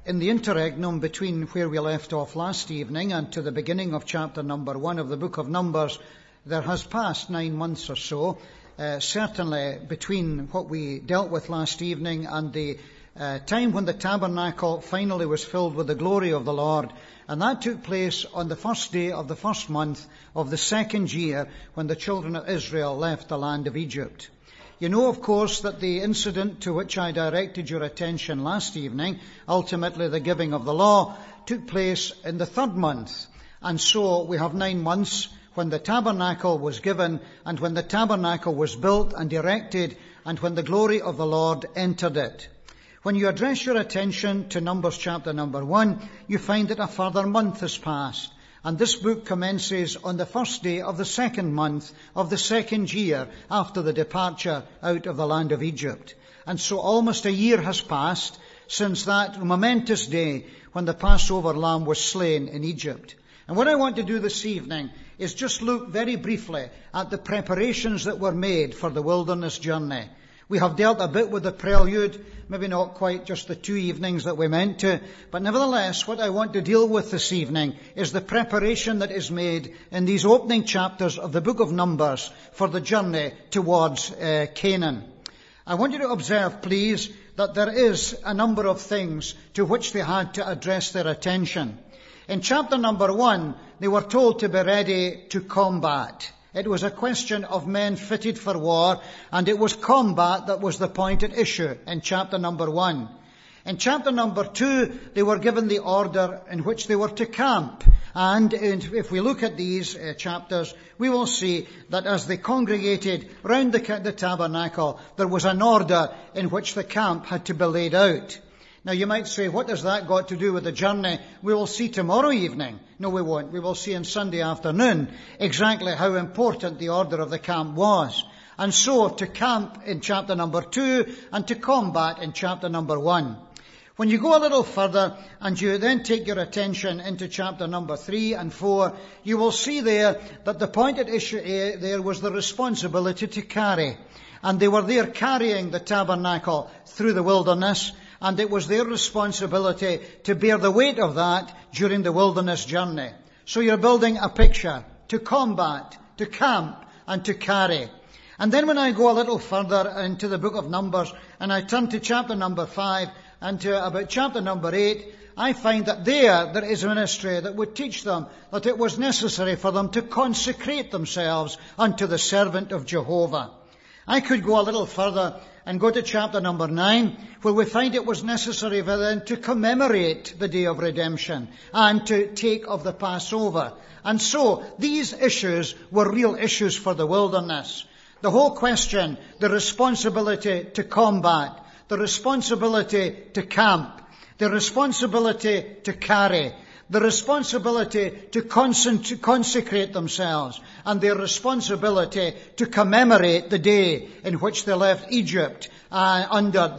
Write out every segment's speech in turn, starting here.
In the interregnum between where we left off last evening and to the beginning of chapter number 1 of the book of Numbers, there has passed 9 months or so, certainly between what we dealt with last evening and the time when the tabernacle finally was filled with the glory of the Lord. And that took place on the first day of the first month of the second year when the children of Israel left the land of Egypt. You know, of course, that the incident to which I directed your attention last evening, ultimately the giving of the law, took place in the third month. And so we have 9 months when the tabernacle was given and when the tabernacle was built and erected and when the glory of the Lord entered it. When you address your attention to Numbers chapter number 1, you find that a further month has passed. And this book commences on the first day of the second month of the second year after the departure out of the land of Egypt. And so almost a year has passed since that momentous day when the Passover lamb was slain in Egypt. And what I want to do this evening is just look very briefly at the preparations that were made for the wilderness journey. We have dealt a bit with the prelude, maybe not quite just the 2 evenings that we meant to, but nevertheless what I want to deal with this evening is the preparation that is made in these opening chapters of the book of Numbers for the journey towards Canaan. I want you to observe, please, that there is a number of things to which they had to address their attention. In chapter number 1, they were told to be ready to combat. It was a question of men fitted for war, and it was combat that was the point at issue in chapter number 1. In chapter number 2, they were given the order in which they were to camp. And if we look at these chapters, we will see that as they congregated round the tabernacle, there was an order in which the camp had to be laid out. Now you might say, what has that got to do with the journey? We will see tomorrow evening. No, we won't. We will see on Sunday afternoon exactly how important the order of the camp was. And so to camp in chapter number 2 and to combat in chapter number 1. When you go a little further and you then take your attention into chapter number 3 and 4, you will see there that the point at issue there was the responsibility to carry. And they were there carrying the tabernacle through the wilderness, and it was their responsibility to bear the weight of that during the wilderness journey. So you're building a picture to combat, to camp, and to carry. And then when I go a little further into the book of Numbers, and I turn to chapter number 5, and to about chapter number 8, I find that there is a ministry that would teach them that it was necessary for them to consecrate themselves unto the servant of Jehovah. I could go a little further and go to chapter number 9, where we find it was necessary for them to commemorate the day of redemption and to take of the Passover. And so these issues were real issues for the wilderness. The whole question, the responsibility to combat, the responsibility to camp, the responsibility to carry, the responsibility to consecrate themselves, and their responsibility to commemorate the day in which they left Egypt under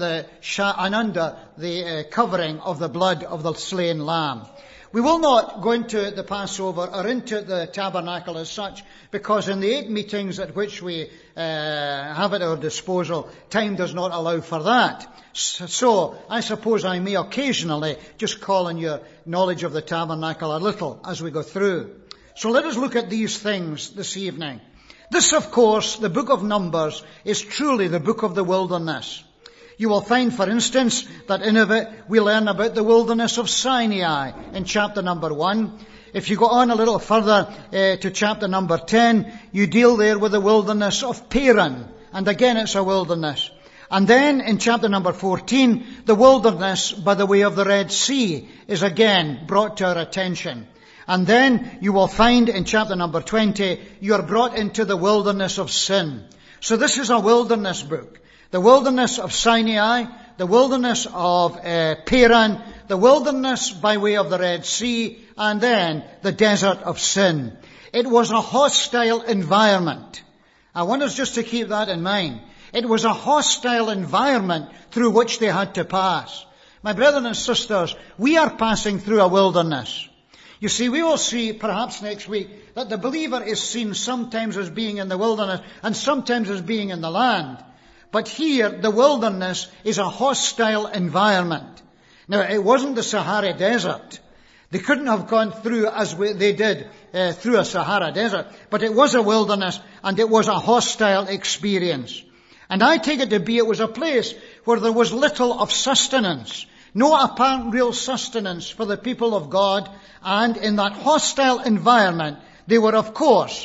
the covering of the blood of the slain lamb. We will not go into the Passover or into the tabernacle as such, because in the 8 meetings at which we have at our disposal, time does not allow for that. So I suppose I may occasionally just call on your knowledge of the tabernacle a little as we go through. So let us look at these things this evening. This, of course, the book of Numbers, is truly the book of the wilderness. You will find, for instance, that in it we learn about the wilderness of Sinai in chapter number 1. If you go on a little further to chapter number 10, you deal there with the wilderness of Paran. And again, it's a wilderness. And then in chapter number 14, the wilderness by the way of the Red Sea is again brought to our attention. And then you will find in chapter number 20, you are brought into the wilderness of sin. So this is a wilderness book. The wilderness of Sinai, the wilderness of Paran, the wilderness by way of the Red Sea, and then the desert of sin. It was a hostile environment. I want us just to keep that in mind. It was a hostile environment through which they had to pass. My brothers and sisters, we are passing through a wilderness. You see, we will see perhaps next week that the believer is seen sometimes as being in the wilderness and sometimes as being in the land. But here, the wilderness is a hostile environment. Now, it wasn't the Sahara Desert. They couldn't have gone through as they did through a Sahara Desert, but it was a wilderness and it was a hostile experience. And I take it to be it was a place where there was little of sustenance, no apparent real sustenance for the people of God, and in that hostile environment, they were, of course,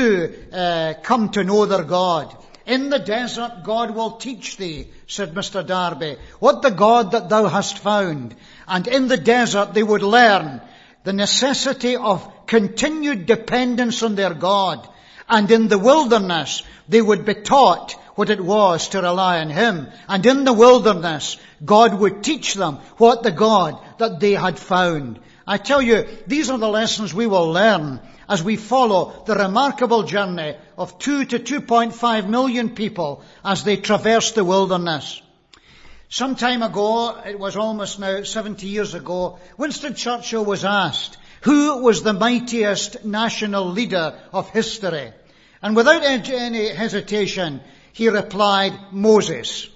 to come to know their God. In the desert, God will teach thee, said Mr. Darby, what the God that thou hast found. And in the desert, they would learn the necessity of continued dependence on their God. And in the wilderness, they would be taught what it was to rely on Him. And in the wilderness, God would teach them what the God that they had found. I tell you, these are the lessons we will learn as we follow the remarkable journey of 2 to 2.5 million people as they traverse the wilderness. Some time ago, it was almost now 70 years ago, Winston Churchill was asked, who was the mightiest national leader of history? And without any hesitation, he replied, Moses.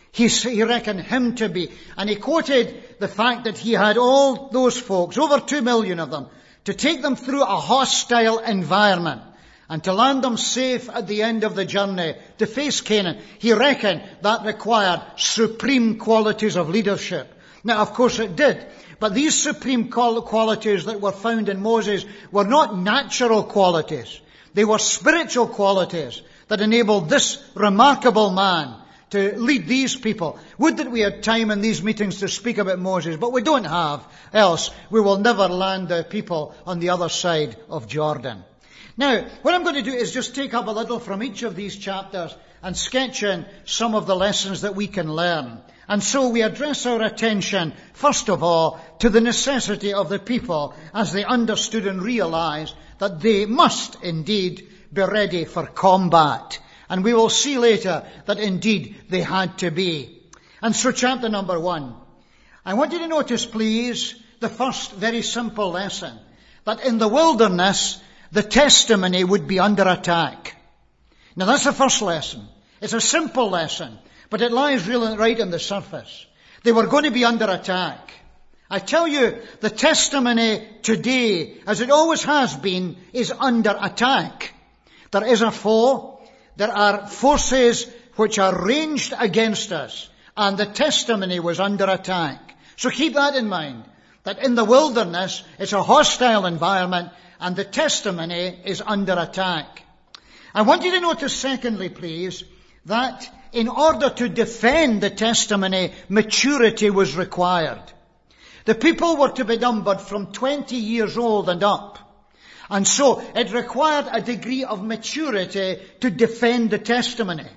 He reckoned him to be. And he quoted the fact that he had all those folks, over 2 million of them, to take them through a hostile environment and to land them safe at the end of the journey to face Canaan. He reckoned that required supreme qualities of leadership. Now, of course it did. But these supreme qualities that were found in Moses were not natural qualities. They were spiritual qualities that enabled this remarkable man to lead these people. Would that we had time in these meetings to speak about Moses, but we don't have, else we will never land the people on the other side of Jordan. Now, what I'm going to do is just take up a little from each of these chapters and sketch in some of the lessons that we can learn. And so we address our attention, first of all, to the necessity of the people as they understood and realized that they must indeed be ready for combat. And we will see later that indeed they had to be. And so chapter number 1. I want you to notice, please, the first very simple lesson. That in the wilderness, the testimony would be under attack. Now that's the first lesson. It's a simple lesson, but it lies really right on the surface. They were going to be under attack. I tell you, the testimony today, as it always has been, is under attack. There is a foe. There are forces which are ranged against us, and the testimony was under attack. So keep that in mind, that in the wilderness, it's a hostile environment, and the testimony is under attack. I want you to notice, secondly, please, that in order to defend the testimony, maturity was required. The people were to be numbered from 20 years old and up. And so it required a degree of maturity to defend the testimony.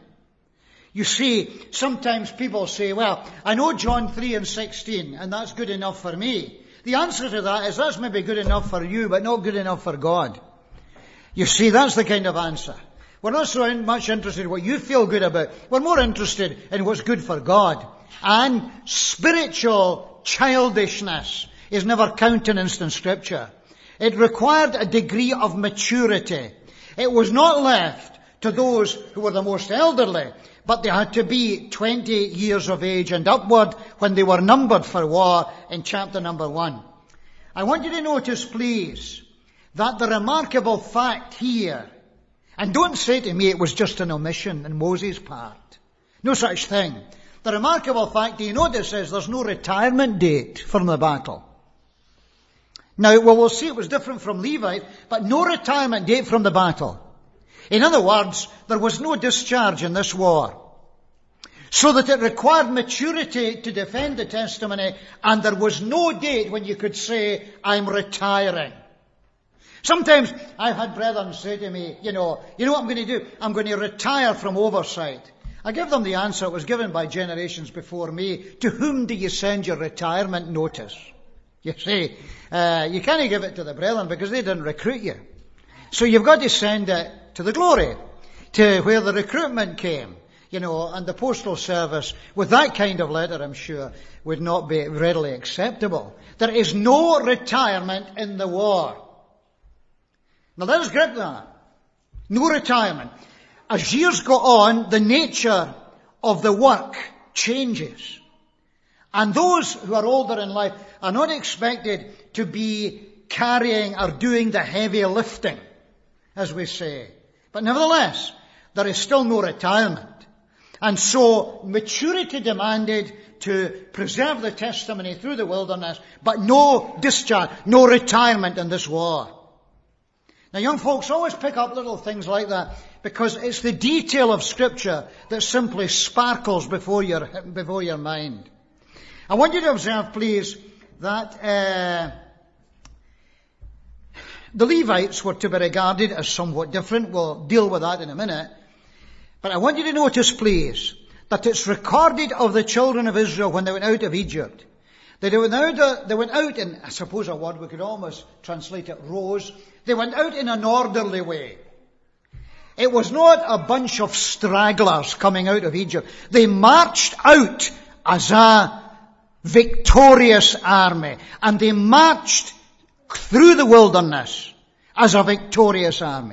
You see, sometimes people say, well, I know John 3:16, and that's good enough for me. The answer to that is that's maybe good enough for you, but not good enough for God. You see, that's the kind of answer. We're not so much interested in what you feel good about. We're more interested in what's good for God. And spiritual childishness is never countenanced in Scripture. It required a degree of maturity. It was not left to those who were the most elderly, but they had to be 20 years of age and upward when they were numbered for war in chapter number 1. I want you to notice, please, that the remarkable fact here, and don't say to me it was just an omission on Moses' part. No such thing. The remarkable fact, do you notice, is there's no retirement date from the battle. Now, we'll see it was different from Levi, but no retirement date from the battle. In other words, there was no discharge in this war. So that it required maturity to defend the testimony, and there was no date when you could say, I'm retiring. Sometimes I've had brethren say to me, you know what I'm going to do? I'm going to retire from oversight. I give them the answer that was given by generations before me. To whom do you send your retirement notice? You see, you can't give it to the brethren because they didn't recruit you. So you've got to send it to the Glory, to where the recruitment came, and the postal service with that kind of letter, I'm sure, would not be readily acceptable. There is no retirement in the war. Now let us grip that. No retirement. As years go on, the nature of the work changes. And those who are older in life are not expected to be carrying or doing the heavy lifting, as we say. But nevertheless, there is still no retirement. And so maturity demanded to preserve the testimony through the wilderness, but no discharge, no retirement in this war. Now young folks always pick up little things like that because it's the detail of Scripture that simply sparkles before your mind. I want you to observe, please, that the Levites were to be regarded as somewhat different. We'll deal with that in a minute. But I want you to notice, please, that it's recorded of the children of Israel when they went out of Egypt. They went out in, I suppose a word we could almost translate it, rows. They went out in an orderly way. It was not a bunch of stragglers coming out of Egypt. They marched out as a victorious army. And they marched through the wilderness as a victorious army.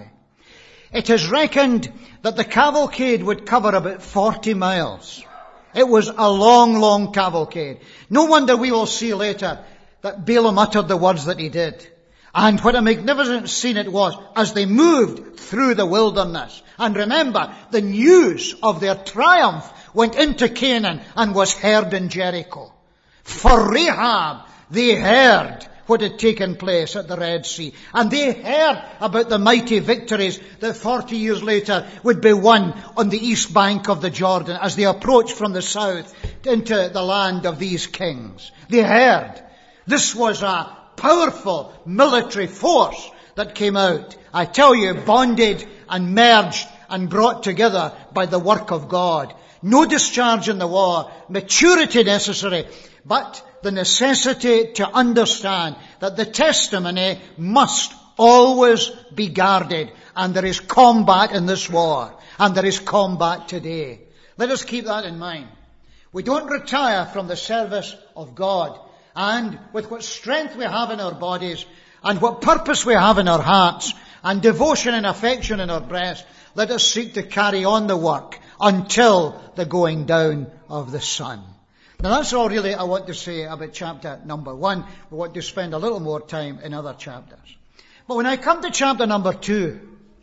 It is reckoned that the cavalcade would cover about 40 miles. It was a long, long cavalcade. No wonder we will see later that Balaam uttered the words that he did. And what a magnificent scene it was as they moved through the wilderness. And remember, the news of their triumph went into Canaan and was heard in Jericho. For Rahab, they heard what had taken place at the Red Sea. And they heard about the mighty victories that 40 years later would be won on the east bank of the Jordan as they approached from the south into the land of these kings. They heard. This was a powerful military force that came out. I tell you, bonded and merged and brought together by the work of God. No discharge in the war, maturity necessary, but the necessity to understand that the testimony must always be guarded. And there is combat in this war. And there is combat today. Let us keep that in mind. We don't retire from the service of God. And with what strength we have in our bodies, and what purpose we have in our hearts, and devotion and affection in our breast, let us seek to carry on the work until the going down of the sun. Now that's all really I want to say about chapter number 1. We want to spend a little more time in other chapters. But when I come to chapter number 2,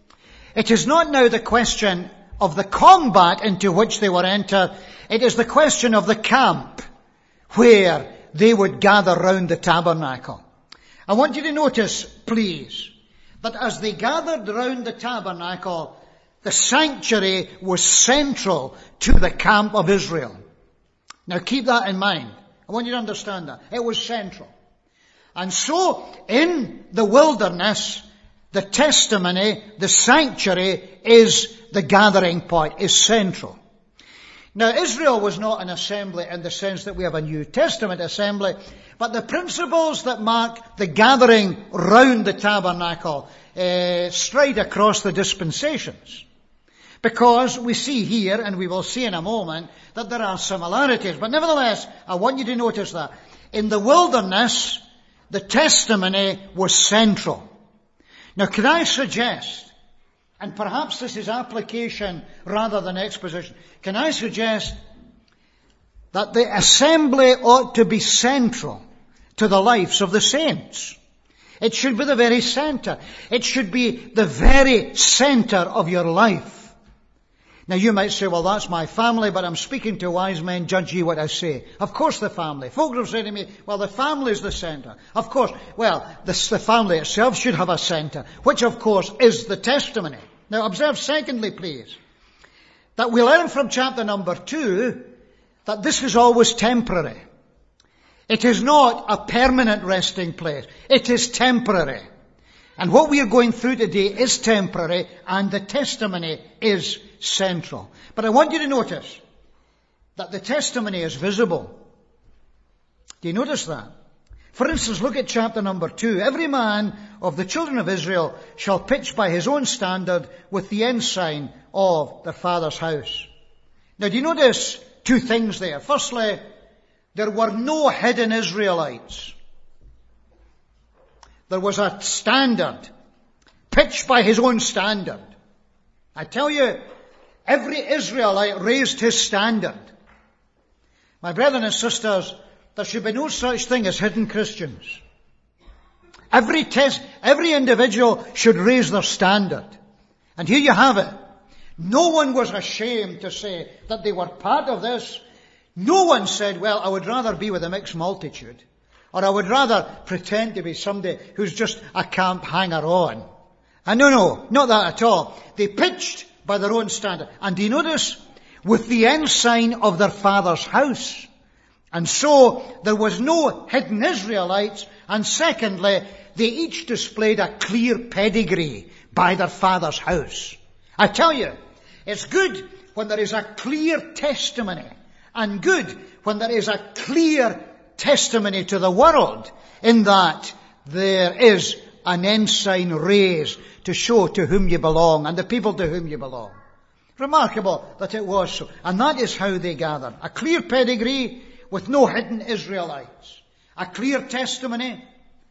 it is not now the question of the combat into which they were entered. It is the question of the camp where they would gather round the tabernacle. I want you to notice, please, that as they gathered round the tabernacle, the sanctuary was central to the camp of Israel. Now keep that in mind. I want you to understand that. It was central. And so, in the wilderness, the testimony, the sanctuary is the gathering point, is central. Now, Israel was not an assembly in the sense that we have a New Testament assembly, but the principles that mark the gathering round the tabernacle stride across the dispensations. Because we see here, and we will see in a moment, that there are similarities. But nevertheless, I want you to notice that. In the wilderness, the testimony was central. Now, can I suggest, and perhaps this is application rather than exposition, can I suggest that the assembly ought to be central to the lives of the saints? It should be the very center. It should be the very center of your life. Now you might say, well, that's my family, but I'm speaking to wise men, judge ye what I say. Of course the family. Folks have said to me, well, the family is the center. Of course, well, the family itself should have a center, which of course is the testimony. Now observe secondly, please, that we learn from chapter number 2 that this is always temporary. It is not a permanent resting place. It is temporary. And what we are going through today is temporary, and the testimony is central. But I want you to notice that the testimony is visible. Do you notice that? For instance, look at chapter number 2. Every man of the children of Israel shall pitch by his own standard with the ensign of their father's house. Now, do you notice two things there? Firstly, there were no hidden Israelites. There was a standard, pitched by his own standard. I tell you, every Israelite raised his standard. My brethren and sisters, there should be no such thing as hidden Christians. Every individual should raise their standard. And here you have it. No one was ashamed to say that they were part of this. No one said, well, I would rather be with a mixed multitude. Or I would rather pretend to be somebody who's just a camp hanger-on. And no, not that at all. They pitched by their own standard. And do you notice? With the ensign of their father's house. And so there was no hidden Israelites. And secondly, they each displayed a clear pedigree by their father's house. I tell you, it's good when there is a clear testimony, and good when there is a clear testimony to the world, in that there is an ensign raised to show to whom you belong and the people to whom you belong. Remarkable that it was so. And that is how they gathered. A clear pedigree with no hidden Israelites. A clear testimony.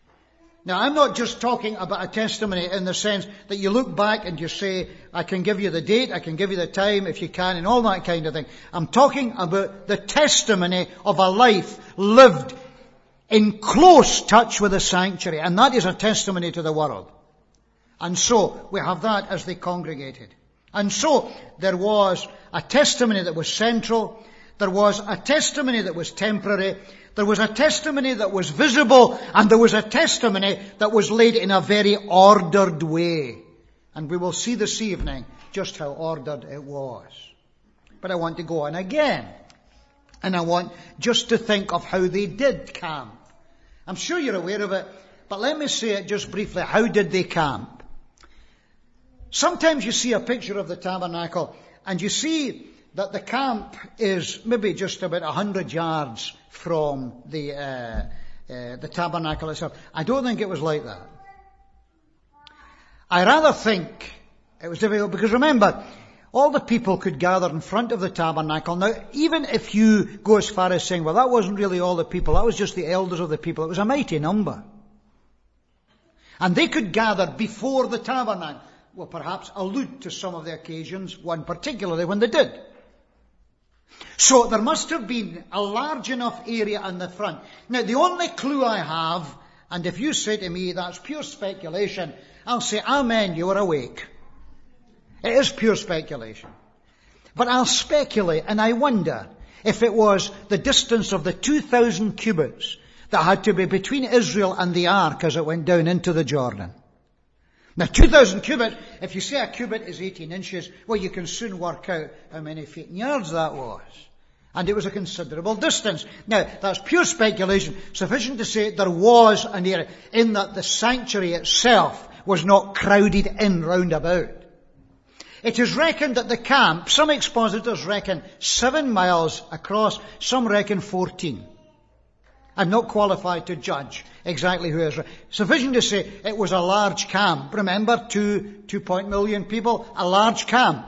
Now, I'm not just talking about a testimony in the sense that you look back and you say, I can give you the date, I can give you the time if you can, and all that kind of thing. I'm talking about the testimony of a life lived in close touch with the sanctuary. And that is a testimony to the world. And so, we have that as they congregated. And so, there was a testimony that was central. There was a testimony that was temporary. There was a testimony that was visible, and there was a testimony that was laid in a very ordered way. And we will see this evening just how ordered it was. But I want to go on again. And I want just to think of how they did camp. I'm sure you're aware of it, but let me say it just briefly. How did they camp? Sometimes you see a picture of the tabernacle, and you see that the camp is maybe just about 100 yards from the tabernacle itself. I don't think it was like that. I rather think it was difficult, because remember, all the people could gather in front of the tabernacle. Now, even if you go as far as saying, well, that wasn't really all the people, that was just the elders of the people, it was a mighty number. And they could gather before the tabernacle. Well, perhaps allude to some of the occasions, one particularly when they did. So there must have been a large enough area in the front. Now, the only clue I have, and if you say to me that's pure speculation, I'll say, amen, you are awake. It is pure speculation. But I'll speculate, and I wonder if it was the distance of the 2,000 cubits that had to be between Israel and the ark as it went down into the Jordan. Now, 2,000 cubits, if you say a cubit is 18 inches, well, you can soon work out how many feet and yards that was. And it was a considerable distance. Now, that's pure speculation. Sufficient to say there was an area, in that the sanctuary itself was not crowded in round about. It is reckoned that the camp, some expositors reckon 7 miles across, some reckon 14. I'm not qualified to judge exactly who is right. Sufficient to say it was a large camp. Remember, 2.1 million people, a large camp.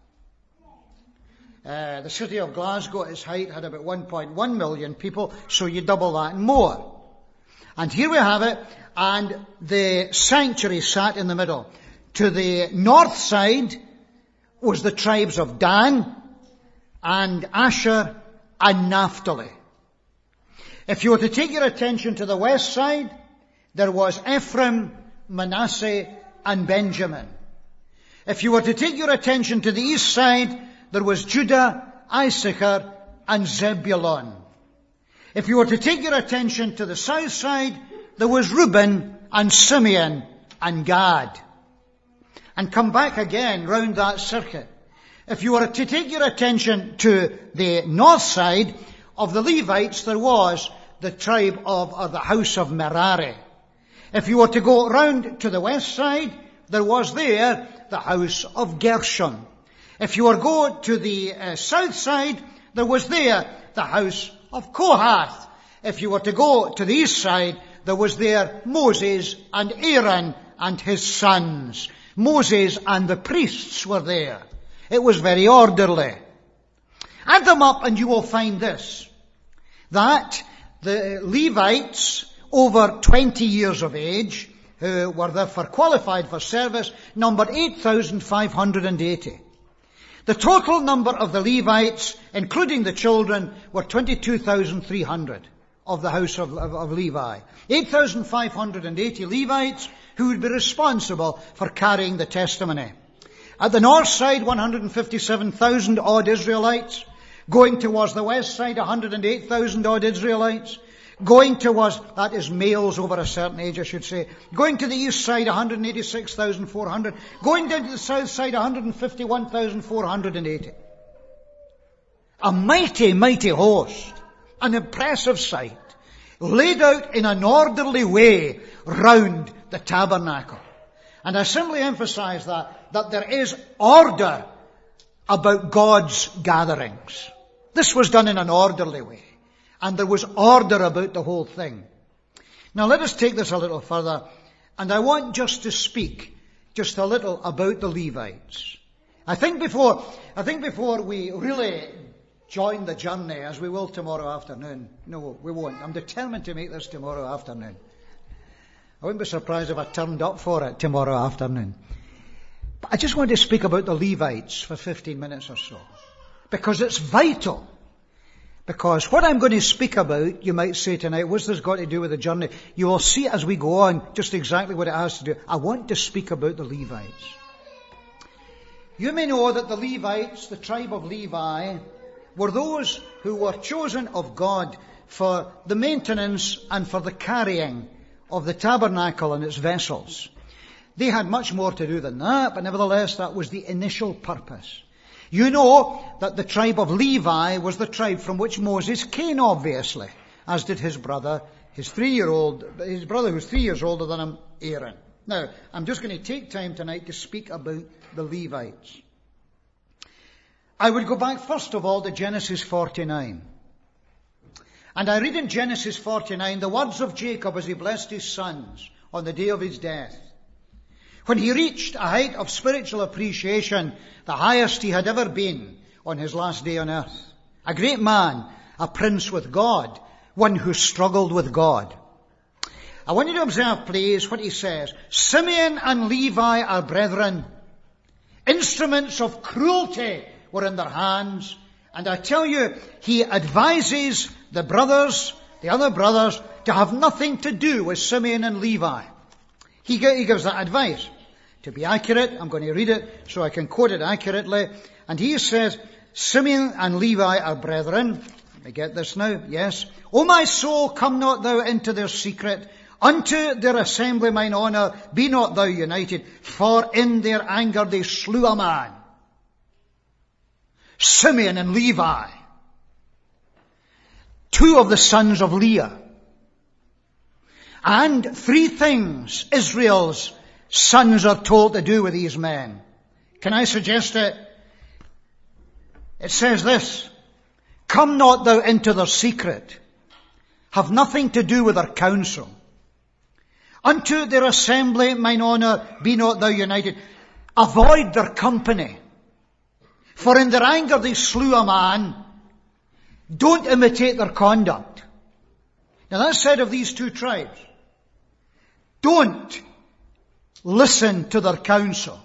The city of Glasgow at its height had about 1.1 million people, so you double that and more. And here we have it, and the sanctuary sat in the middle. To the north side was the tribes of Dan and Asher and Naphtali. If you were to take your attention to the west side, there was Ephraim, Manasseh, and Benjamin. If you were to take your attention to the east side, there was Judah, Issachar, and Zebulun. If you were to take your attention to the south side, there was Reuben, and Simeon, and Gad. And come back again round that circuit. If you were to take your attention to the north side of the Levites, there was the tribe of, or the house of Merari. If you were to go round to the west side, there was there the house of Gershon. If you were to go to the south side, there was there the house of Kohath. If you were to go to the east side, there was there Moses and Aaron and his sons. Moses and the priests were there. It was very orderly. Add them up and you will find this, that the Levites over 20 years of age, who were therefore qualified for service, numbered 8,580. The total number of the Levites, including the children, were 22,300 of the house of Levi. 8,580 Levites who would be responsible for carrying the testimony. At the north side, 157,000 odd Israelites. Going towards the west side, 108,000 odd Israelites. Going towards, that is males over a certain age, I should say. Going to the east side, 186,400. Going down to the south side, 151,480. A mighty, mighty host. An impressive sight. Laid out in an orderly way round the tabernacle. And I simply emphasize that there is order about God's gatherings. This was done in an orderly way. And there was order about the whole thing. Now let us take this a little further. And I want just to speak just a little about the Levites. I think before we really join the journey, as we will tomorrow afternoon. No, we won't. I'm determined to make this tomorrow afternoon. I wouldn't be surprised if I turned up for it tomorrow afternoon. But I just want to speak about the Levites for 15 minutes or so. Because it's vital. Because what I'm going to speak about, you might say tonight, what's this got to do with the journey? You will see as we go on just exactly what it has to do. I want to speak about the Levites. You may know that the Levites, the tribe of Levi, were those who were chosen of God for the maintenance and for the carrying of the tabernacle and its vessels. They had much more to do than that, but nevertheless that was the initial purpose. You know that the tribe of Levi was the tribe from which Moses came, obviously, as did his brother, his brother who's 3 years older than him, Aaron. Now, I'm just going to take time tonight to speak about the Levites. I would go back first of all to Genesis 49. And I read in Genesis 49 the words of Jacob as he blessed his sons on the day of his death. When he reached a height of spiritual appreciation, the highest he had ever been on his last day on earth. A great man, a prince with God, one who struggled with God. I want you to observe, please, what he says. Simeon and Levi are brethren. Instruments of cruelty were in their hands. And I tell you, he advises the other brothers, to have nothing to do with Simeon and Levi. He gives that advice. To be accurate, I'm going to read it so I can quote it accurately. And he says, Simeon and Levi are brethren. Let me get this now. Yes. O my soul, come not thou into their secret. Unto their assembly mine honour, be not thou united. For in their anger they slew a man. Simeon and Levi. Two of the sons of Leah. And three things Israel's sons are told to do with these men. Can I suggest it? It says this. Come not thou into their secret. Have nothing to do with their counsel. Unto their assembly mine honour, be not thou united. Avoid their company. For in their anger they slew a man. Don't imitate their conduct. Now that's said of these two tribes. Don't listen to their counsel.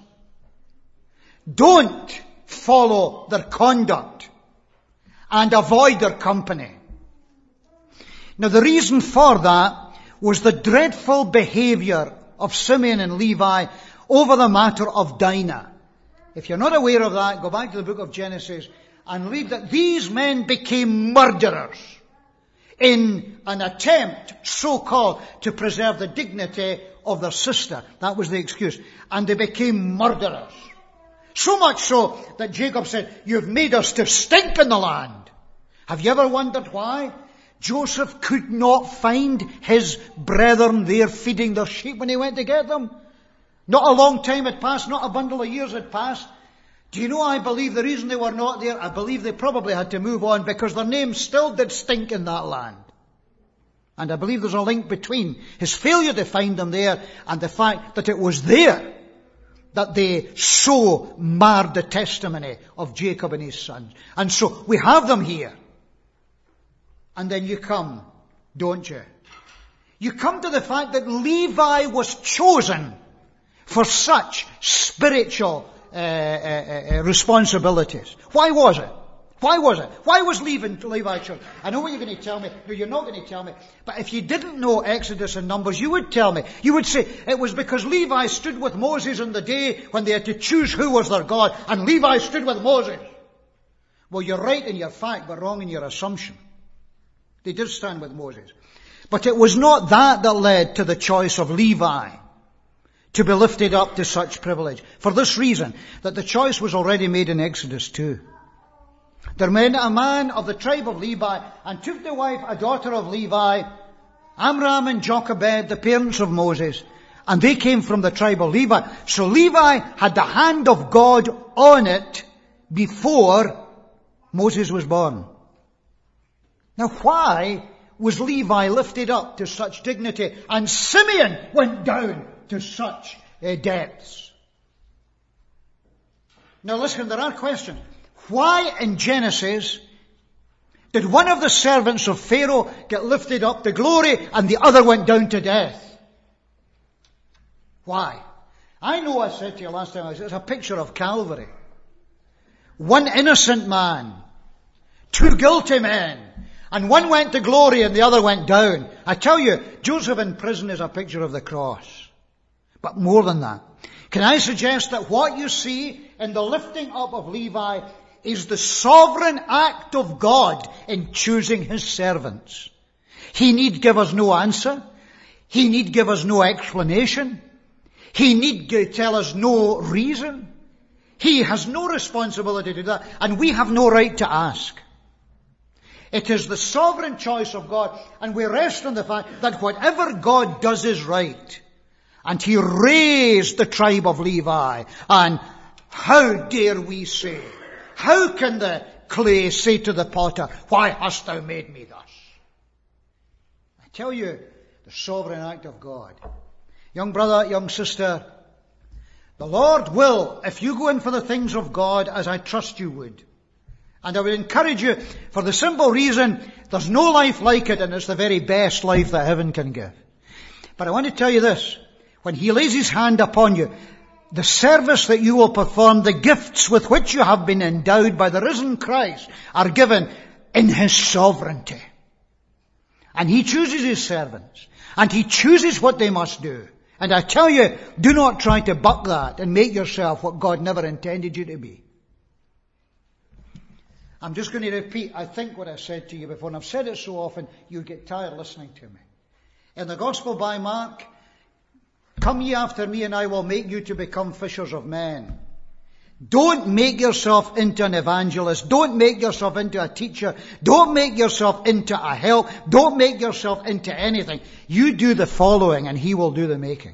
Don't follow their conduct. And avoid their company. Now the reason for that was the dreadful behaviour of Simeon and Levi over the matter of Dinah. If you're not aware of that, go back to the book of Genesis and read that these men became murderers in an attempt, so-called, to preserve the dignity of their sister. That was the excuse. And they became murderers. So much so that Jacob said, you've made us to stink in the land. Have you ever wondered why? Joseph could not find his brethren there feeding their sheep when he went to get them. Not a long time had passed, not a bundle of years had passed. Do you know, I believe the reason they were not there, I believe they probably had to move on because their names still did stink in that land. And I believe there's a link between his failure to find them there and the fact that it was there that they so marred the testimony of Jacob and his sons. And so we have them here. And then you come, don't you? You come to the fact that Levi was chosen for such spiritual responsibilities. Why was it? Why was it? Why was Levi chosen? I know what you're going to tell me. No, you're not going to tell me. But if you didn't know Exodus and Numbers, you would tell me. You would say, it was because Levi stood with Moses on the day when they had to choose who was their God, and Levi stood with Moses. Well, you're right in your fact, but wrong in your assumption. They did stand with Moses. But it was not that led to the choice of Levi to be lifted up to such privilege. For this reason, that the choice was already made in Exodus 2. There went a man of the tribe of Levi and took to wife a daughter of Levi, Amram and Jochebed, the parents of Moses, and they came from the tribe of Levi. So Levi had the hand of God on it before Moses was born. Now why was Levi lifted up to such dignity and Simeon went down to such depths? Now listen, there are questions. Why in Genesis did one of the servants of Pharaoh get lifted up to glory and the other went down to death? Why? I know I said to you last time, it's a picture of Calvary. One innocent man, two guilty men, and one went to glory and the other went down. I tell you, Joseph in prison is a picture of the cross. But more than that, can I suggest that what you see in the lifting up of Levi is the sovereign act of God in choosing his servants. He need give us no answer. He need give us no explanation. He need tell us no reason. He has no responsibility to do that, and we have no right to ask. It is the sovereign choice of God, and we rest on the fact that whatever God does is right. And he raised the tribe of Levi, and how dare we say, how can the clay say to the potter, why hast thou made me thus? I tell you, the sovereign act of God. Young brother, young sister, the Lord will, if you go in for the things of God, as I trust you would. And I would encourage you, for the simple reason, there's no life like it, and it's the very best life that heaven can give. But I want to tell you this, when he lays his hand upon you, the service that you will perform, the gifts with which you have been endowed by the risen Christ, are given in his sovereignty. And he chooses his servants. And he chooses what they must do. And I tell you, do not try to buck that and make yourself what God never intended you to be. I'm just going to repeat, I think, what I said to you before, and I've said it so often, you get tired listening to me. In the Gospel by Mark, come ye after me and I will make you to become fishers of men. Don't make yourself into an evangelist. Don't make yourself into a teacher. Don't make yourself into a help. Don't make yourself into anything. You do the following and he will do the making.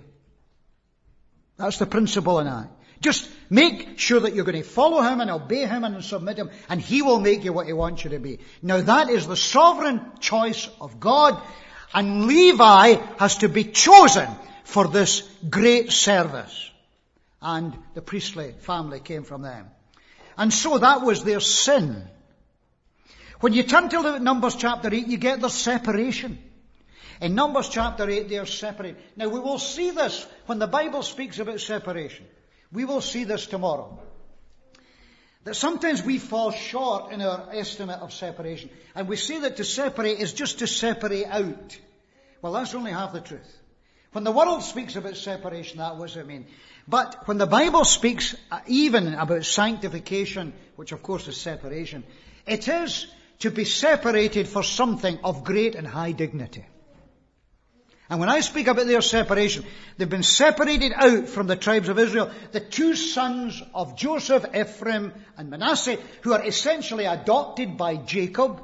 That's the principle in that. Just make sure that you're going to follow him and obey him and submit him, and he will make you what he wants you to be. Now that is the sovereign choice of God, and Levi has to be chosen for this great service. And the priestly family came from them. And so that was their sin. When you turn to Numbers chapter 8, you get the separation. In Numbers chapter 8, they are separated. Now we will see this when the Bible speaks about separation. We will see this tomorrow. That sometimes we fall short in our estimate of separation. And we say that to separate is just to separate out. Well, that's only half the truth. When the world speaks about separation, that was what I mean. But when the Bible speaks even about sanctification, which of course is separation, it is to be separated for something of great and high dignity. And when I speak about their separation, they've been separated out from the tribes of Israel. The two sons of Joseph, Ephraim and Manasseh, who are essentially adopted by Jacob,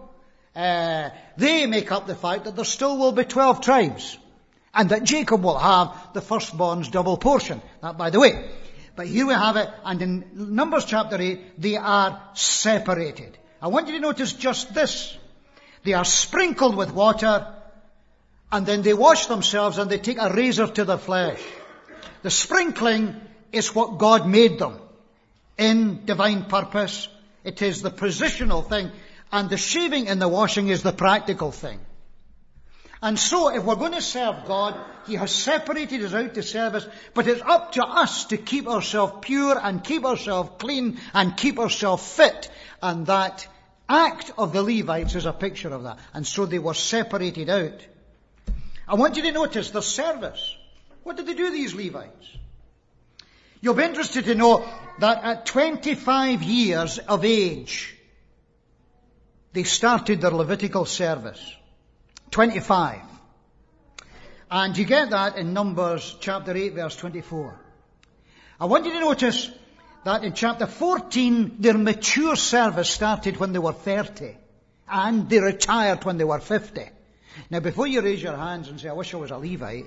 they make up the fact that there still will be 12 tribes. And that Jacob will have the firstborn's double portion. That by the way. But here we have it, and in Numbers chapter 8, they are separated. I want you to notice just this. They are sprinkled with water, and then they wash themselves and they take a razor to their flesh. The sprinkling is what God made them in divine purpose. It is the positional thing, and the shaving and the washing is the practical thing. And so, if we're going to serve God, He has separated us out to serve us, but it's up to us to keep ourselves pure and keep ourselves clean and keep ourselves fit. And that act of the Levites is a picture of that. And so they were separated out. I want you to notice their service. What did they do, these Levites? You'll be interested to know that at 25 years of age, they started their Levitical service. 25. And you get that in Numbers chapter 8 verse 24. I want you to notice that in chapter 14 their mature service started when they were 30 and they retired when they were 50. Now before you raise your hands and say, I wish I was a Levite,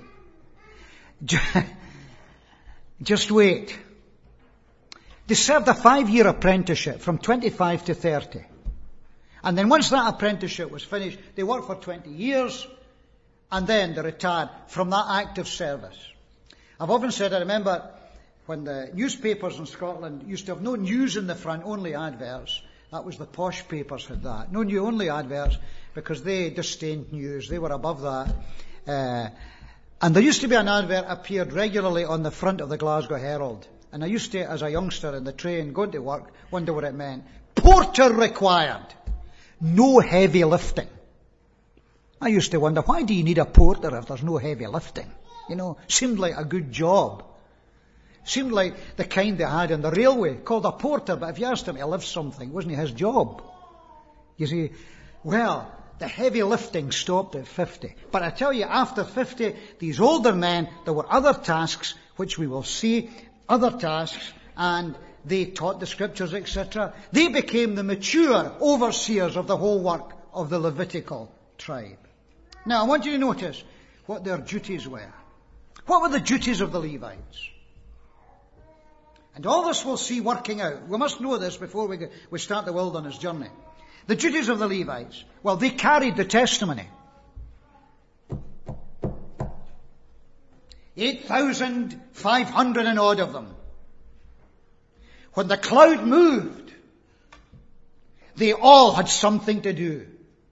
just wait. They served a 5-year apprenticeship from 25 to 30. And then once that apprenticeship was finished, they worked for 20 years, and then they retired from that active service. I've often said, I remember when the newspapers in Scotland used to have no news in the front, only adverts. That was the posh papers had that. No new, only adverts, because they disdained news. They were above that. And there used to be an advert appeared regularly on the front of the Glasgow Herald. And I used to, as a youngster in the train, going to work, wonder what it meant. Porter required. No heavy lifting. I used to wonder, why do you need a porter if there's no heavy lifting? You know, seemed like a good job. Seemed like the kind they had on the railway, called a porter, but if you asked him to lift something, it wasn't his job. You see, well, the heavy lifting stopped at 50. But I tell you, after 50, these older men, there were other tasks, which we will see, other tasks, and they taught the scriptures, etc. They became the mature overseers of the whole work of the Levitical tribe. Now, I want you to notice what their duties were. What were the duties of the Levites? And all this we'll see working out. We must know this before we start the wilderness journey. The duties of the Levites. Well, they carried the testimony. 8,500 and odd of them. When the cloud moved, they all had something to do.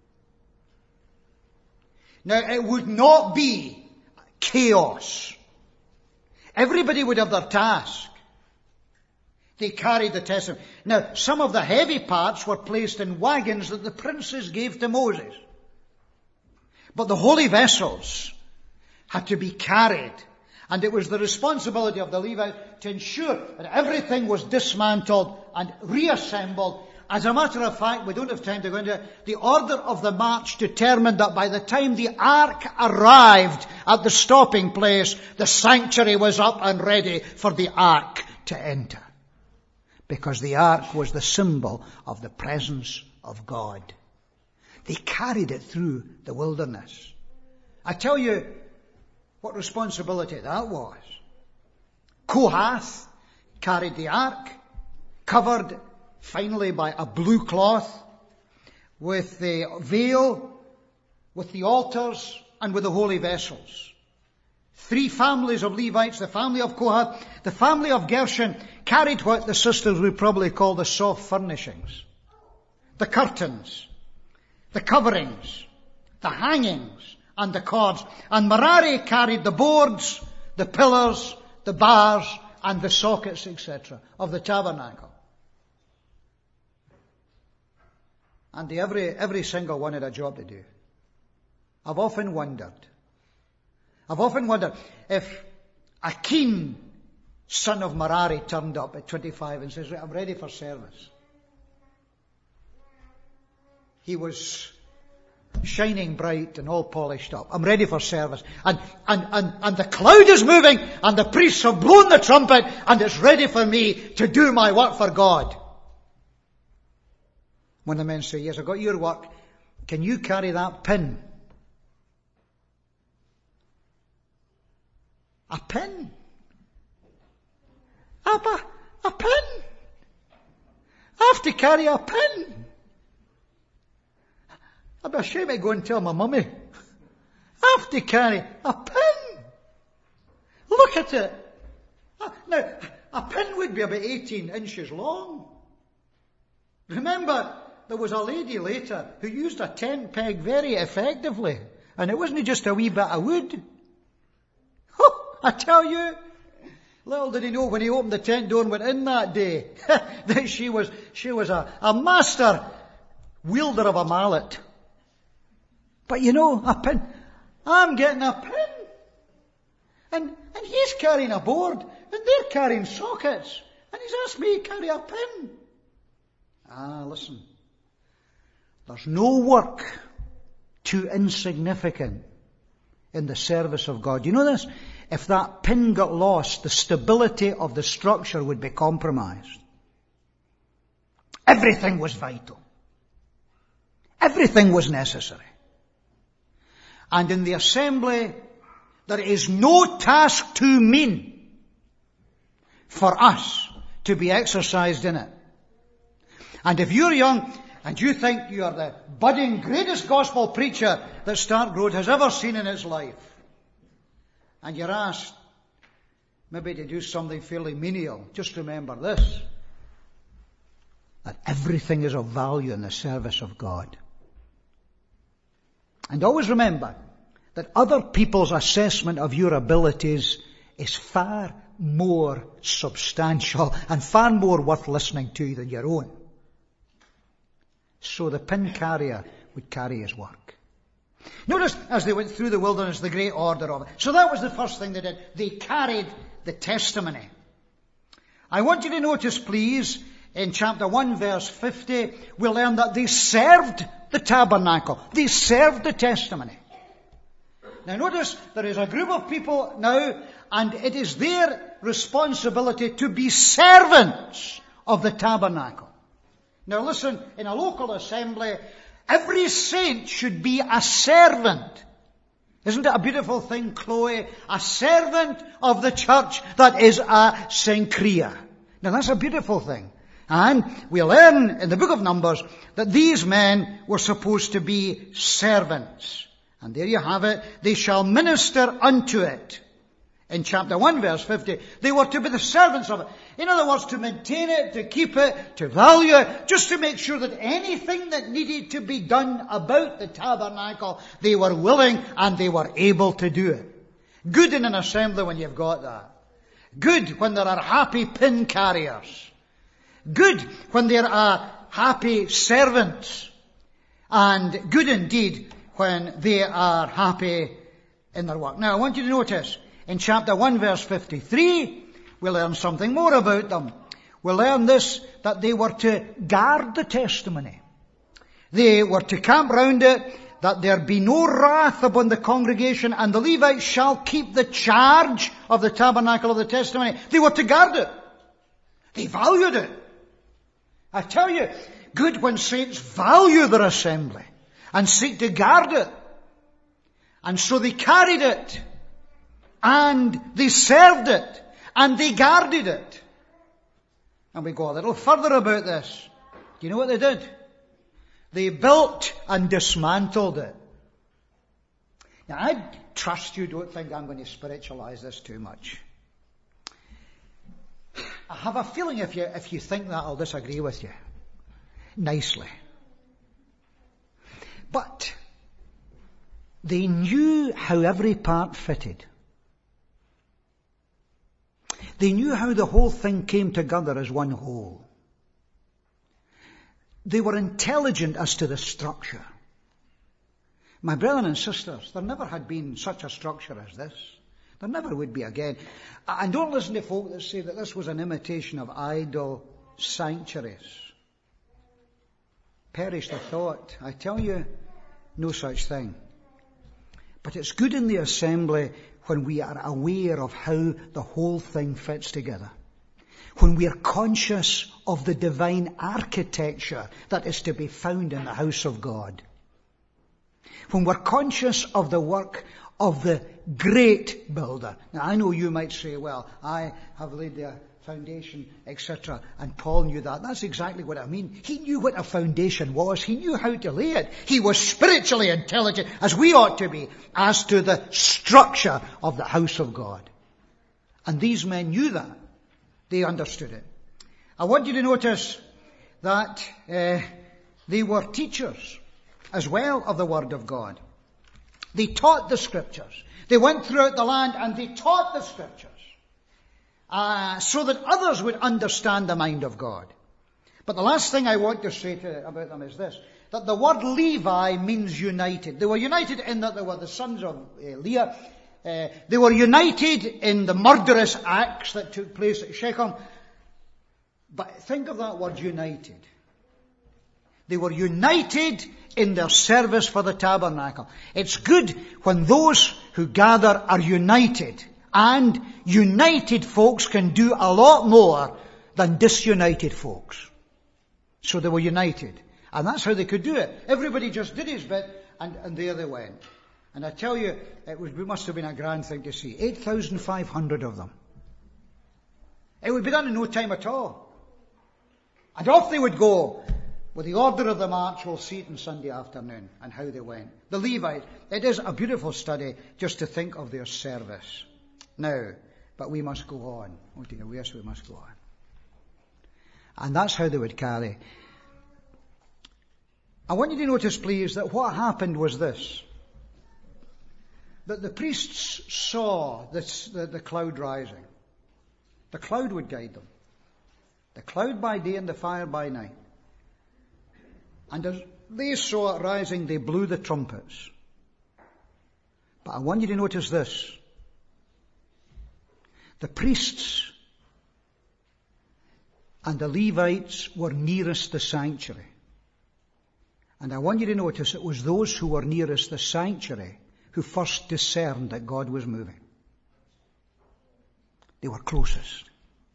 Now, it would not be chaos. Everybody would have their task. They carried the testimony. Now, some of the heavy parts were placed in wagons that the princes gave to Moses. But the holy vessels had to be carried. And it was the responsibility of the Levites to ensure that everything was dismantled and reassembled. As a matter of fact, we don't have time to go into it, the order of the march determined that by the time the ark arrived at the stopping place, the sanctuary was up and ready for the ark to enter. Because the ark was the symbol of the presence of God. They carried it through the wilderness. I tell you what responsibility that was. Kohath carried the ark, covered finally by a blue cloth, with the veil, with the altars, and with the holy vessels. 3 families of Levites, the family of Kohath, the family of Gershon, carried what the sisters would probably call the soft furnishings. The curtains, the coverings, the hangings, and the cords. And Merari carried the boards, the pillars, the bars, and the sockets, etc., of the tabernacle. And every single one had a job to do. I've often wondered if a keen son of Merari turned up at 25 and says, I'm ready for service. He was shining bright and all polished up. I'm ready for service. And the cloud is moving and the priests have blown the trumpet and it's ready for me to do my work for God. When the men say, yes, I've got your work, can you carry that pin? A pin? Abba, a pin? I have to carry a pin. I'd be ashamed to go and tell my mummy. I have to carry a pin. Look at it. Now, a pin would be about 18 inches long. Remember, there was a lady later who used a tent peg very effectively. And it wasn't just a wee bit of wood. Oh, I tell you, little did he know when he opened the tent door and went in that day, that she was a master wielder of a mallet. But you know, a pin. I'm getting a pin. And he's carrying a board, and they're carrying sockets. And he's asked me to carry a pin. Listen. There's no work too insignificant in the service of God. You know this? If that pin got lost, the stability of the structure would be compromised. Everything was vital. Everything was necessary. And in the assembly, there is no task too mean for us to be exercised in it. And if you're young and you think you are the budding greatest gospel preacher that Stark Road has ever seen in its life, and you're asked maybe to do something fairly menial, just remember this, that everything is of value in the service of God. And always remember that other people's assessment of your abilities is far more substantial and far more worth listening to than your own. So the pin carrier would carry his work. Notice, as they went through the wilderness, the great order of it. So that was the first thing they did. They carried the testimony. I want you to notice, please, in chapter 1, verse 50, we learn that they served the tabernacle. They served the testimony. Now notice, there is a group of people now, and it is their responsibility to be servants of the tabernacle. Now listen, in a local assembly, every saint should be a servant. Isn't it a beautiful thing, Chloe? A servant of the church that is a syncreia. Now that's a beautiful thing. And we learn in the book of Numbers that these men were supposed to be servants. And there you have it. They shall minister unto it. In chapter 1, verse 50, they were to be the servants of it. In other words, to maintain it, to keep it, to value it, just to make sure that anything that needed to be done about the tabernacle, they were willing and they were able to do it. Good in an assembly when you've got that. Good when there are happy pin carriers. Good when there are happy servants. And good indeed when they are happy in their work. Now I want you to notice, in chapter 1 verse 53, we learn something more about them. We learn this, that they were to guard the testimony. They were to camp round it, that there be no wrath upon the congregation, and the Levites shall keep the charge of the tabernacle of the testimony. They were to guard it. They valued it. I tell you, good when saints value their assembly and seek to guard it. And so they carried it, and they served it, and they guarded it. And we go a little further about this. Do you know what they did? They built and dismantled it. Now I trust you don't think I'm going to spiritualize this too much. I have a feeling if you think that, I'll disagree with you. Nicely. But they knew how every part fitted. They knew how the whole thing came together as one whole. They were intelligent as to the structure. My brethren and sisters, there never had been such a structure as this. There never would be again. And don't listen to folk that say that this was an imitation of idol sanctuaries. Perish the thought. I tell you, no such thing. But it's good in the assembly when we are aware of how the whole thing fits together. When we are conscious of the divine architecture that is to be found in the house of God. When we're conscious of the work of the great builder. Now I know you might say, well, I have laid the foundation, etc. And Paul knew that. That's exactly what I mean. He knew what a foundation was. He knew how to lay it. He was spiritually intelligent, as we ought to be, as to the structure of the house of God. And these men knew that. They understood it. I want you to notice that they were teachers as well of the Word of God. They taught the Scriptures. They went throughout the land and they taught the Scriptures so that others would understand the mind of God. But the last thing I want to say about them is this, that the word Levi means united. They were united in that they were the sons of Leah. They were united in the murderous acts that took place at Shechem. But think of that word united. They were united in their service for the tabernacle. It's good when those who gather are united. And united folks can do a lot more than disunited folks. So they were united. And that's how they could do it. Everybody just did his bit, and there they went. And I tell you, it must have been a grand thing to see. 8,500 of them. It would be done in no time at all. And off they would go with the order of the march. We'll see it on Sunday afternoon and how they went. The Levites. It is a beautiful study just to think of their service. Now, but we must go on. Oh dear, yes, we must go on. And that's how they would carry. I want you to notice, please, that what happened was this. That the priests saw the cloud rising. The cloud would guide them. The cloud by day and the fire by night. And as they saw it rising, they blew the trumpets. But I want you to notice this. The priests and the Levites were nearest the sanctuary. And I want you to notice it was those who were nearest the sanctuary who first discerned that God was moving. They were closest.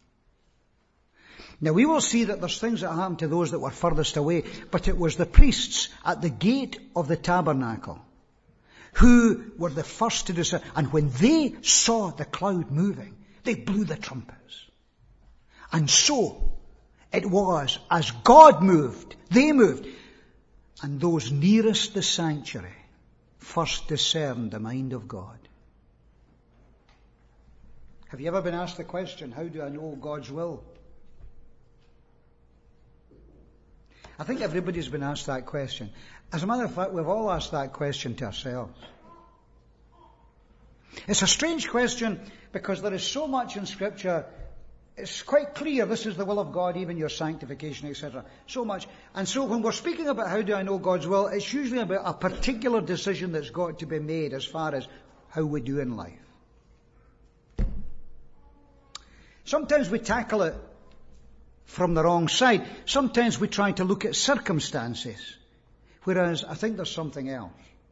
Now we will see that there's things that happened to those that were furthest away, but it was the priests at the gate of the tabernacle who were the first to discern. And when they saw the cloud moving, they blew the trumpets. And so it was, as God moved, they moved. And those nearest the sanctuary first discerned the mind of God. Have you ever been asked the question, how do I know God's will? I think everybody's been asked that question. As a matter of fact, we've all asked that question to ourselves. It's a strange question because there is so much in Scripture. It's quite clear this is the will of God, even your sanctification, etc. So much. And so when we're speaking about how do I know God's will, it's usually about a particular decision that's got to be made as far as how we do in life. Sometimes we tackle it from the wrong side. Sometimes we try to look at circumstances, whereas I think there's something else.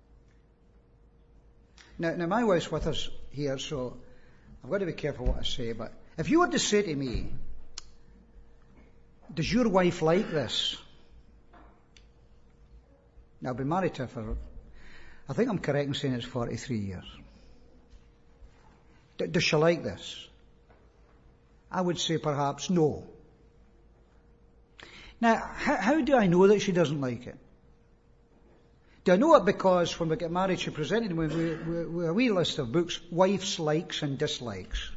Now my wife's with us here, so I've got to be careful what I say, but if you were to say to me, does your wife like this? Now I've been married to her for, I think I'm correct in saying it's 43 years. Does she like this? I would say perhaps no. Now, how do I know that she doesn't like it? Do I know it because when we get married she presented me with a wee list of books, wife's likes and dislikes.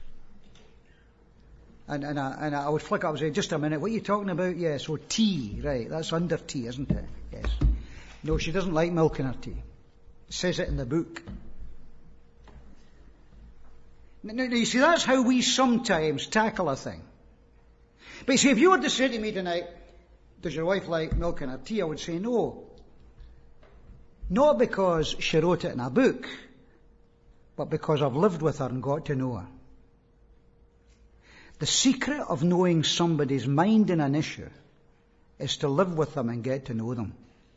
And I would flick up and say, just a minute, what are you talking about? Yes, so tea, right, that's under tea, isn't it? Yes. No, she doesn't like milk in her tea. It says it in the book. Now, you see, that's how we sometimes tackle a thing. But you see, if you were to say to me tonight, does your wife like milk in her tea? I would say no. Not because she wrote it in a book, but because I've lived with her and got to know her. The secret of knowing somebody's mind in an issue is to live with them and get to know them.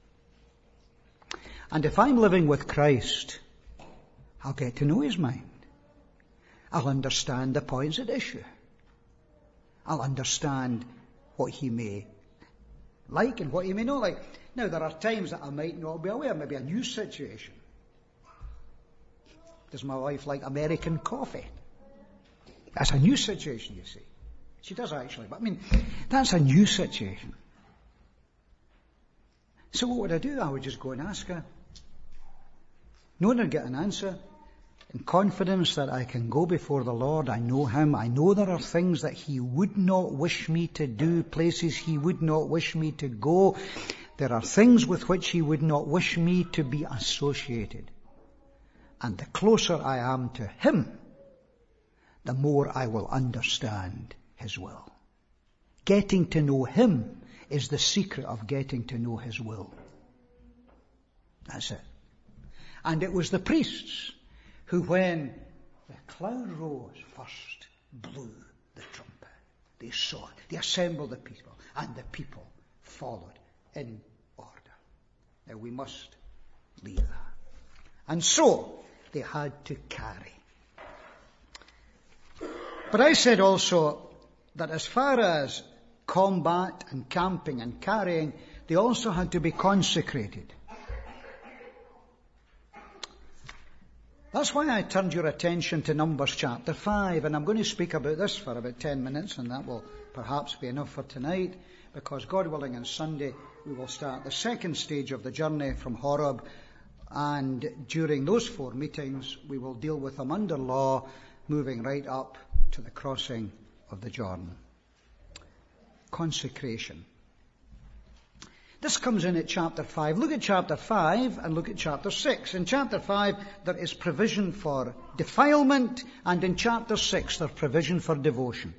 And if I'm living with Christ, I'll get to know his mind. I'll understand the points at issue. I'll understand what he may like and what he may not like. Now, there are times that I might not be aware, maybe a new situation. Does my wife like American coffee? That's a new situation, you see. She does actually, but I mean, that's a new situation. So what would I do? I would just go and ask her. Knowing I'd get an answer, in confidence that I can go before the Lord. I know him. I know there are things that he would not wish me to do, places he would not wish me to go. There are things with which he would not wish me to be associated. And the closer I am to Him, the more I will understand His will. Getting to know Him is the secret of getting to know His will. That's it. And it was the priests who, when the cloud rose, first blew the trumpet. They saw it. They assembled the people, and the people followed in order. Now we must leave that. And so they had to carry. But I said also that as far as combat and camping and carrying, they also had to be consecrated. That's why I turned your attention to Numbers chapter 5, and I'm going to speak about this for about 10 minutes, and that will perhaps be enough for tonight, because God willing on Sunday we will start the second stage of the journey from Horeb, and during those 4 meetings we will deal with them under law, moving right up to the crossing of the Jordan. Consecration. This comes in at chapter 5. Look at chapter 5 and look at chapter 6. In chapter 5 there is provision for defilement, and in chapter 6 there's provision for devotion.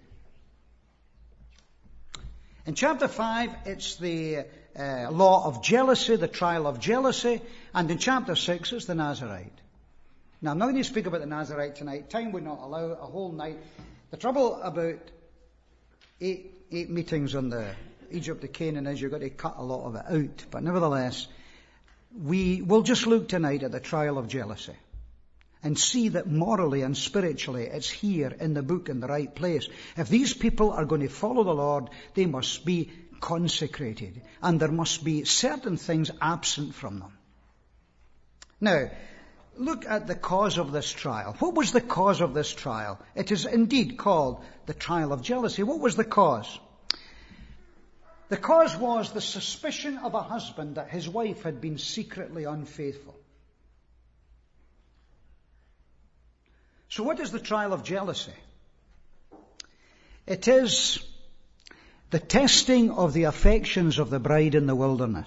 In chapter 5 it's the law of jealousy, the trial of jealousy, and in chapter 6 it's the Nazirite. Now I'm not going to speak about the Nazirite tonight. Time would not allow a whole night. The trouble about eight meetings on the Egypt to Canaan is you've got to cut a lot of it out. But nevertheless, we will just look tonight at the trial of jealousy and see that morally and spiritually it's here in the book in the right place. If these people are going to follow the Lord, they must be consecrated, and there must be certain things absent from them. Now, look at the cause of this trial. What was the cause of this trial? It is indeed called the trial of jealousy. What was the cause? The cause was the suspicion of a husband that his wife had been secretly unfaithful. So what is the trial of jealousy? It is the testing of the affections of the bride in the wilderness.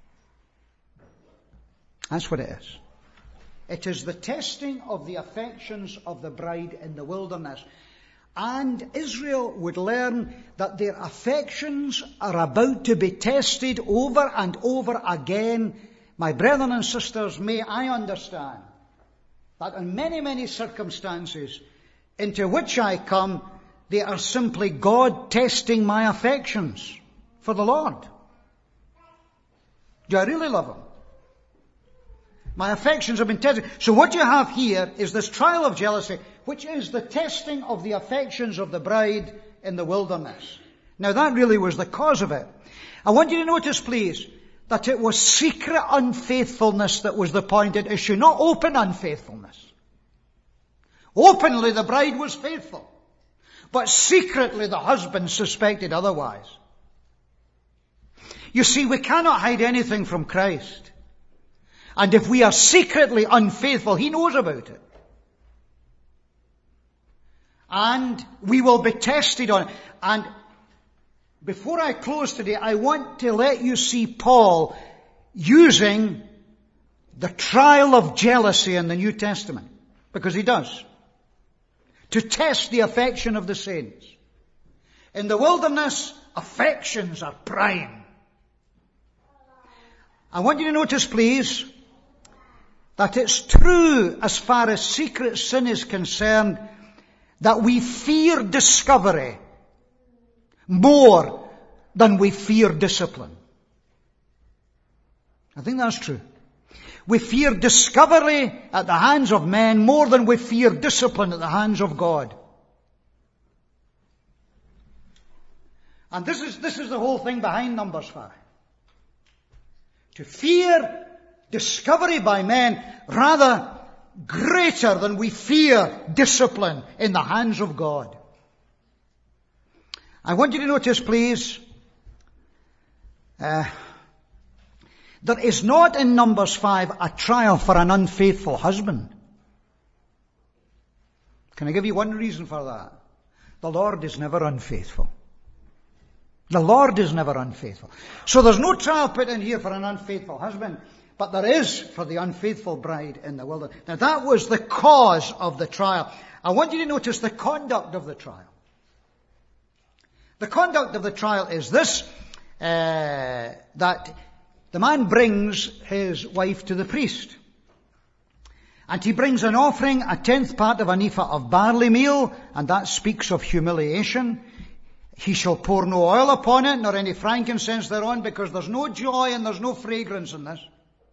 That's what it is. It is the testing of the affections of the bride in the wilderness. And Israel would learn that their affections are about to be tested over and over again. My brethren and sisters, may I understand that in many, many circumstances into which I come, they are simply God testing my affections for the Lord. Do I really love Him? My affections have been tested. So what you have here is this trial of jealousy, which is the testing of the affections of the bride in the wilderness. Now that really was the cause of it. I want you to notice, please, that it was secret unfaithfulness that was the point at issue, not open unfaithfulness. Openly the bride was faithful, but secretly the husband suspected otherwise. You see, we cannot hide anything from Christ. And if we are secretly unfaithful, He knows about it. And we will be tested on it. And before I close today, I want to let you see Paul using the trial of jealousy in the New Testament. Because he does. To test the affection of the saints. In the wilderness, affections are prime. I want you to notice, please, that it's true as far as secret sin is concerned that we fear discovery more than we fear discipline. I think that's true. We fear discovery at the hands of men more than we fear discipline at the hands of God. And this is the whole thing behind Numbers 5. To fear discovery by men rather greater than we fear discipline in the hands of God. I want you to notice, please, there is not in Numbers 5 a trial for an unfaithful husband. Can I give you one reason for that? The Lord is never unfaithful. The Lord is never unfaithful. So there's no trial put in here for an unfaithful husband. but there is for the unfaithful bride in the wilderness. Now that was the cause of the trial. I want you to notice the conduct of the trial. The conduct of the trial is this, that the man brings his wife to the priest. And he brings an offering, a 10th part of an ephah of barley meal, and that speaks of humiliation. He shall pour no oil upon it, nor any frankincense thereon, because there's no joy and there's no fragrance in this.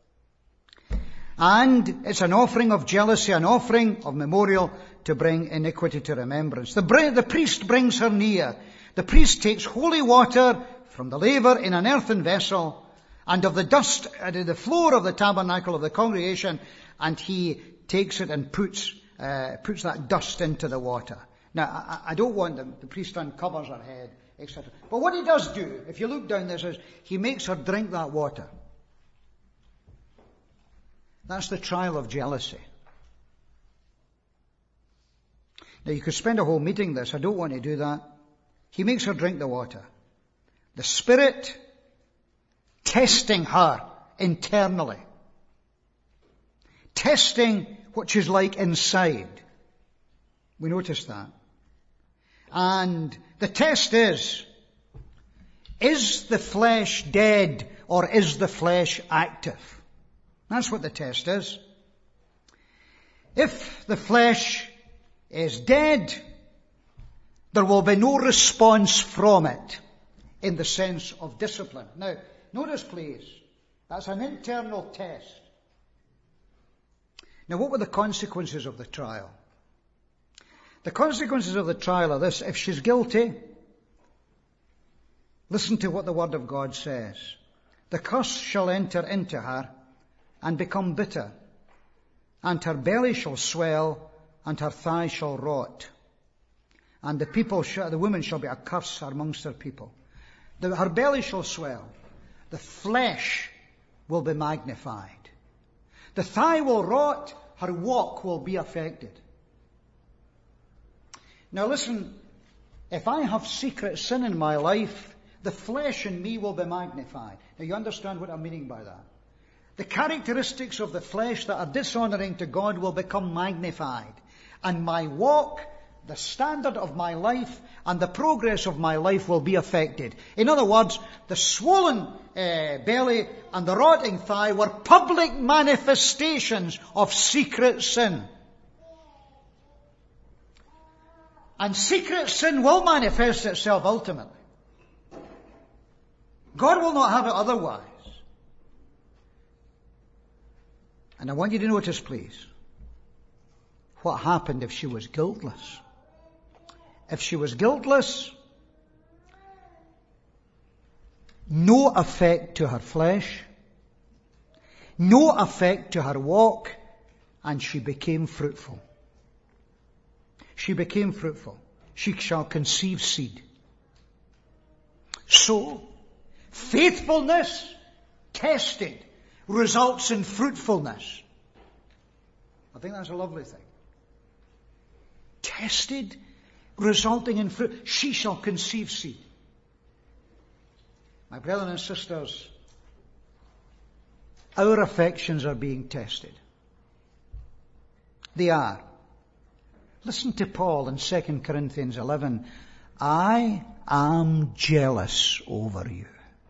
And it's an offering of jealousy, an offering of memorial to bring iniquity to remembrance. The priest brings her near. The priest takes holy water from the laver in an earthen vessel, and of the dust at the floor of the tabernacle of the congregation, and he takes it and puts that dust into the water. Now, I don't want the priest uncovers her head, etc. But what he does do, if you look down there, is he makes her drink that water. That's the trial of jealousy. Now, you could spend a whole meeting this. I don't want to do that. He makes her drink the water. The Spirit testing her internally. Testing what she's like inside. We notice that. And the test is the flesh dead or is the flesh active? That's what the test is. If the flesh is dead, there will be no response from it in the sense of discipline. Now, notice please, that's an internal test. Now, what were the consequences of the trial? The consequences of the trial are this. If she's guilty, listen to what the Word of God says. The curse shall enter into her and become bitter, and her belly shall swell, and her thigh shall rot. And the woman shall be a curse amongst her people. Her belly shall swell. The flesh will be magnified. The thigh will rot. Her walk will be affected. Now listen, if I have secret sin in my life, the flesh in me will be magnified. Now you understand what I'm meaning by that. The characteristics of the flesh that are dishonoring to God will become magnified. And my walk, the standard of my life, and the progress of my life will be affected. In other words, the swollen belly and the rotting thigh were public manifestations of secret sin. And secret sin will manifest itself ultimately. God will not have it otherwise. And I want you to notice, please, what happened if she was guiltless. If she was guiltless, no effect to her flesh, no effect to her walk, and she became fruitful. She became fruitful. She shall conceive seed. So, faithfulness tested results in fruitfulness. I think that's a lovely thing. Tested, resulting in fruit. She shall conceive seed. My brethren and sisters, our affections are being tested. They are. Listen to Paul in 2 Corinthians 11. I am jealous over you.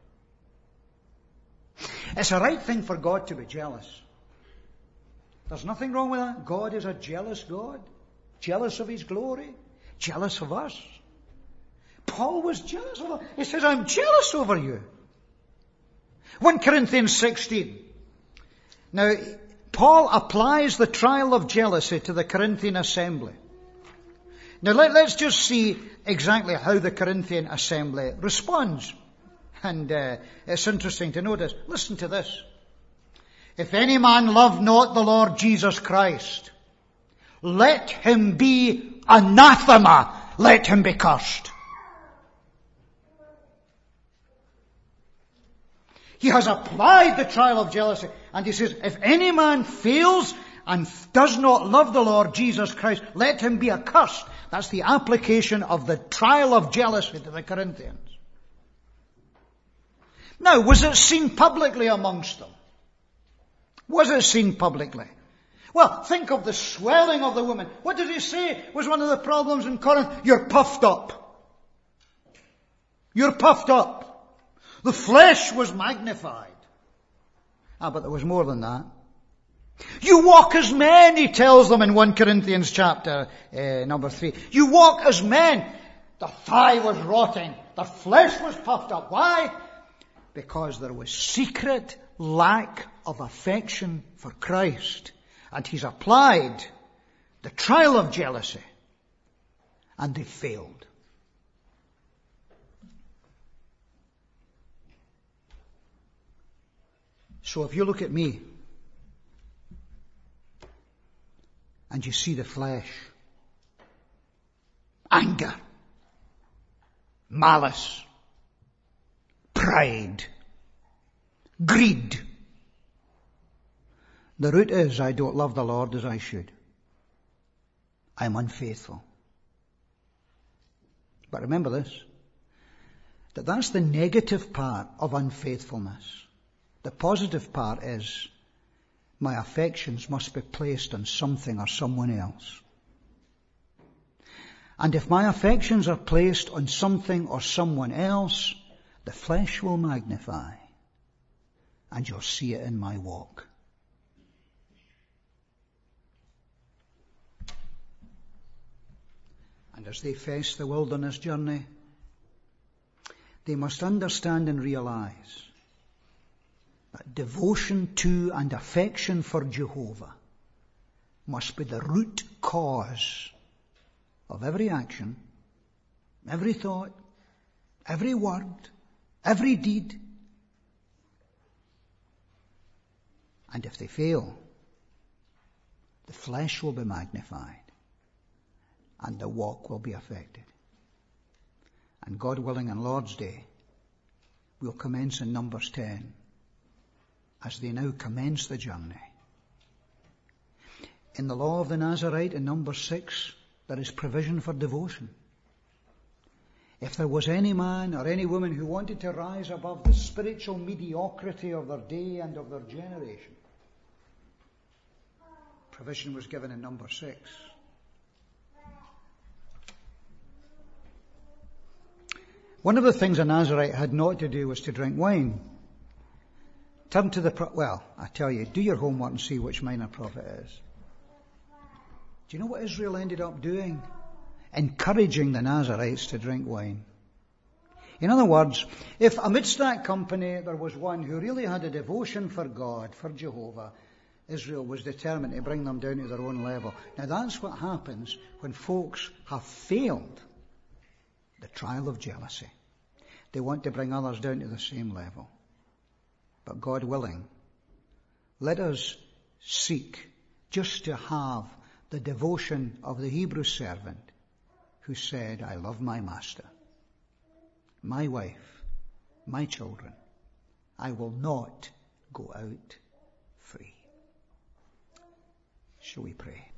It's a right thing for God to be jealous. There's nothing wrong with that. God is a jealous God. Jealous of His glory. Jealous of us. Paul was jealous of us. He says, I'm jealous over you. 1 Corinthians 16. Now, Paul applies the trial of jealousy to the Corinthian assembly. Now, let's just see exactly how the Corinthian assembly responds. And it's interesting to notice. Listen to this. If any man love not the Lord Jesus Christ, let him be anathema. Let him be cursed. He has applied the trial of jealousy. And he says, if any man fails and does not love the Lord Jesus Christ, let him be accursed. That's the application of the trial of jealousy to the Corinthians. Now, was it seen publicly amongst them? Was it seen publicly? Well, think of the swelling of the woman. What did he say was one of the problems in Corinth? You're puffed up. You're puffed up. The flesh was magnified. But there was more than that. You walk as men, he tells them in 1 Corinthians chapter number 3. You walk as men. The thigh was rotting. The flesh was puffed up. Why? Because there was secret lack of affection for Christ. And he's applied the trial of jealousy. And they failed. So if you look at me, and you see the flesh, anger, malice, pride, greed. The root is, I don't love the Lord as I should. I'm unfaithful. But remember this, that's the negative part of unfaithfulness. The positive part is, my affections must be placed on something or someone else. And if my affections are placed on something or someone else, the flesh will magnify. And you'll see it in my walk. And as they face the wilderness journey, they must understand and realize that devotion to and affection for Jehovah must be the root cause of every action, every thought, every word, every deed. And if they fail, the flesh will be magnified and the walk will be affected. And God willing, on Lord's Day, we'll commence in Numbers 10 as they now commence the journey. In the law of the Nazarite in Numbers 6, there is provision for devotion. If there was any man or any woman who wanted to rise above the spiritual mediocrity of their day and of their generation, provision was given in number 6. One of the things a Nazarite had not to do was to drink wine. Turn to I tell you, do your homework and see which minor prophet it is. Do you know what Israel ended up doing? Encouraging the Nazarites to drink wine. In other words, if amidst that company there was one who really had a devotion for God, for Jehovah, Israel was determined to bring them down to their own level. Now that's what happens when folks have failed the trial of jealousy. They want to bring others down to the same level. But God willing, let us seek just to have the devotion of the Hebrew servant who said, I love my master, my wife, my children. I will not go out free. Shall we pray?